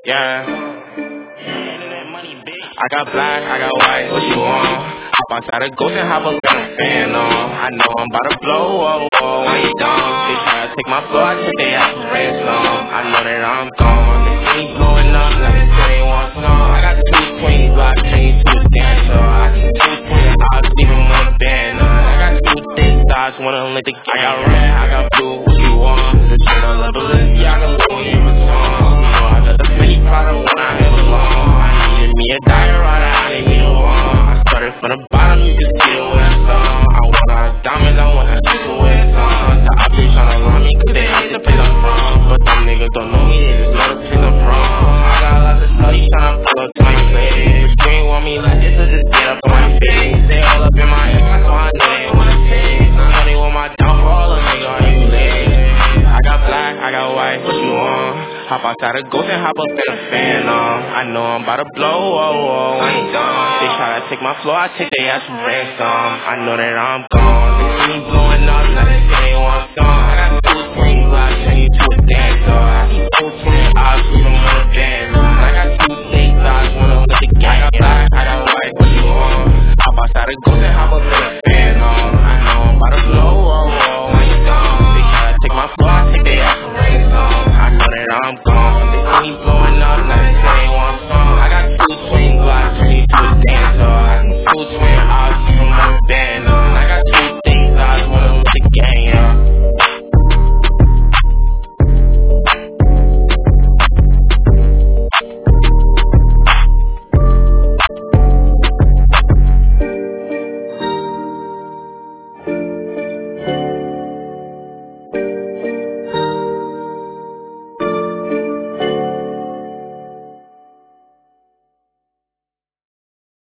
Yeah. I got black, I got white, what you want? Hop outside a ghost and hop up in a fan on. I know I'm about to blow, oh, oh, when you gone. They try to take my floor, I took their ass for ransom. I know that I'm gone. The city blowing up, let me tell you one song. I got 220 blocks, change to a dancer. I got 220 odds, even more band. I got 2 thick thoughts, wanna let the game. I got red, I got blue, what you want? The shit I love to live, yeah, I can blow you a song. You know I got the many product when I have alone. Me a diorama, I need me a wall. I started from the bottom, you can see the way I saw. I want all the diamonds, I want that shit the way it's on. The options tryna run me, cause they hate the place I'm from. But them niggas don't know me, they just know the place I'm from. I got lots of stuff, you tryna pull up to my face. If you ain't want me like this, so just get up on my face. They all up in my head, so I know they wanna taste. I know they want my downfall, a nigga, are you late? I got black, I got white, what you want? Hop outside a ghost and hop up in a fan on. I know I'm about to blow, oh, oh, I ain't done. They try to take my floor, I take their ass for ransom. I know that I'm gone. They see me blowing up, now they say they want some. I got 2 swing blocks, turn you to a dancer. I got 2 swing odds, leave them on a band. I got 2 fake thoughts, wanna let the gang. I got black, I got white, what you want? Hop outside a ghost